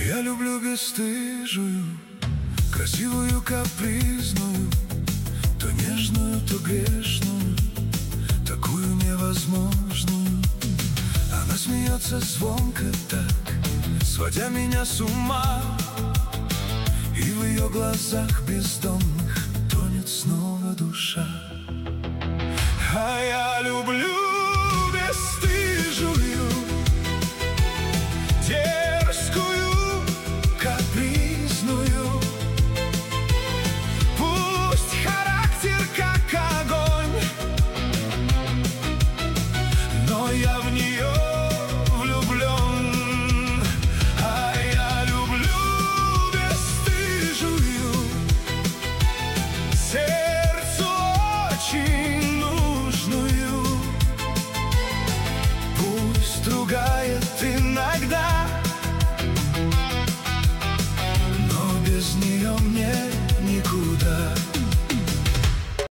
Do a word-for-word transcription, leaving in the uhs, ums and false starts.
Я люблю бесстыжую, красивую, капризную, то нежную, то грешную, такую невозможную. Она смеется звонко так, сводя меня с ума, и в ее глазах бездонных тонет снова душа. А я люблю бесстыжую, дерзкую, капризную. Пусть характер как огонь, но я в нее влюблен. А я люблю бесстыжую, сердцу очень нужную. Пусть ругает иногда, но без нее мне никуда.